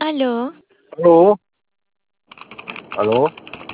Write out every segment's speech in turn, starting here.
Aló, Aló, aló,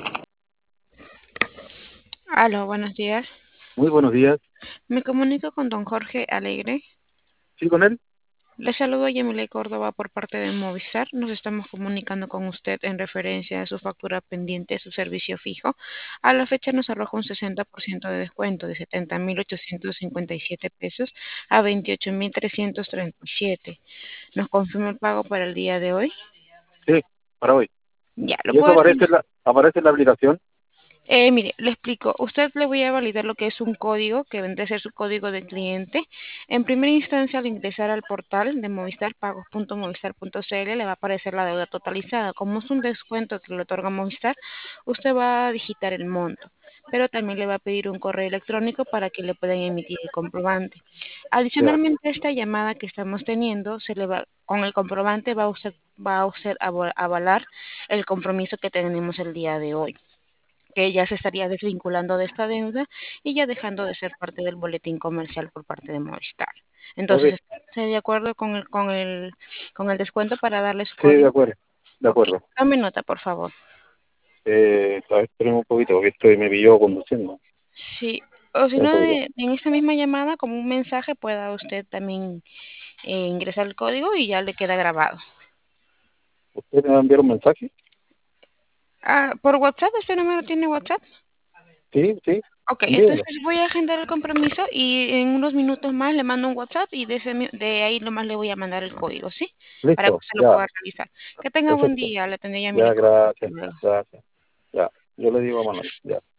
aló, buenos días. muy buenos días. Me comunico con don Jorge Alegre. ¿Sí con él? Le saludo Yamile Córdoba por parte de Movistar. Nos estamos comunicando con usted en referencia a su factura pendiente, su servicio fijo. A la fecha nos arroja un 60% de descuento de 70.857 pesos a 28.337. ¿Nos confirma el pago para el día de hoy? Sí, para hoy. Ya, lo ¿Y eso puedo hacer. aparece en la aplicación? Mire, le explico. Usted le voy a validar lo que es un código, que vendrá a ser su código de cliente. En primera instancia, al ingresar al portal de Movistar, pagos.movistar.cl, le va a aparecer la deuda totalizada. Como es un descuento que le otorga Movistar, usted va a digitar el monto, pero también le va a pedir un correo electrónico para que le puedan emitir el comprobante. Ya, Adicionalmente a esta llamada que estamos teniendo, con el comprobante va a usted avalar el compromiso que tenemos el día de hoy, que ya se estaría desvinculando de esta deuda y ya dejando de ser parte del boletín comercial por parte de Movistar. ok, Entonces, ¿está de acuerdo con el descuento para darle su sí, de código? acuerdo, de Ok, acuerdo. tome nota, por favor. A ver, espérame un poquito, porque me pilló conduciendo. Sí, o si Un no, poquito. en esta misma llamada, como un mensaje, pueda usted también ingresar el código y ya le queda grabado. ¿Usted me va a enviar un mensaje? ¿Por WhatsApp? ¿Este número tiene WhatsApp? Sí, sí, Ok, envíelo. entonces voy a agendar el compromiso y en unos minutos más le mando un WhatsApp y de ahí nomás le voy a mandar el código, ¿sí? Para que Listo, usted lo ya, pueda realizar. Que tenga buen perfecto. día, le atendí a mi Ya, licor. Hasta gracias, luego. gracias. Ya, yo le digo a Manuel, ya.